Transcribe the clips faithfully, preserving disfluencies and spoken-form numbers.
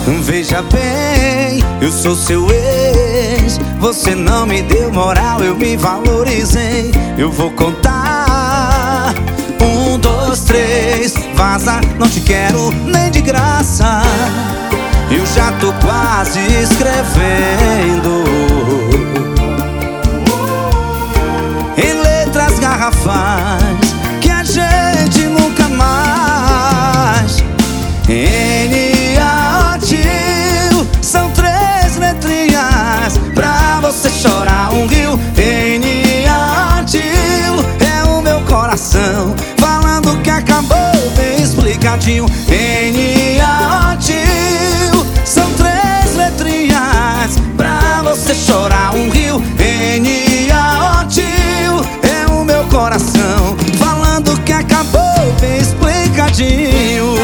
Veja bem, eu sou seu ex. Você não me deu moral, eu me valorizei. Eu vou contar: um, dois, três, vaza, não te quero nem de graça. Eu já tô quase escrevendo em letras garrafais que a gente nunca mais. N A O são três letrinhas pra você chorar um rio. N A O é o meu coração falando que acabou bem explicadinho. N A O são três letrinhas pra você chorar um rio. N A O é o meu coração falando que acabou bem explicadinho.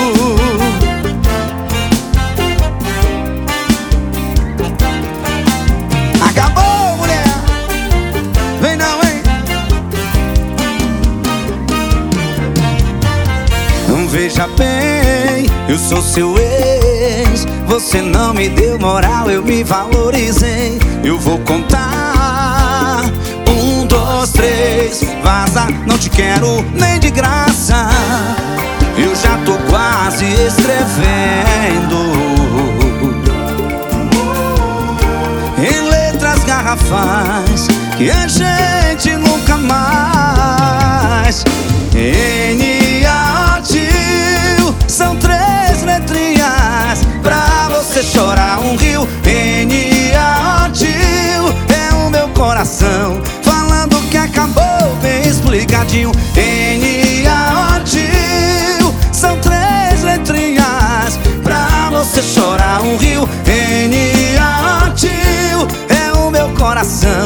Acabou, mulher! Vem não, hein? Veja bem, eu sou seu ex. Você não me deu moral, eu me valorizei. Eu vou contar: um, dois, três, vaza, não te quero nem de graça. Eu já tô quase escrevendo em letras garrafais que a gente nunca mais. N A O são três letrinhas pra você chorar um rio. N A O é o meu coração falando que acabou bem explicadinho. N A O são três letrinhas pra você chorar um rio. N A O é o meu coração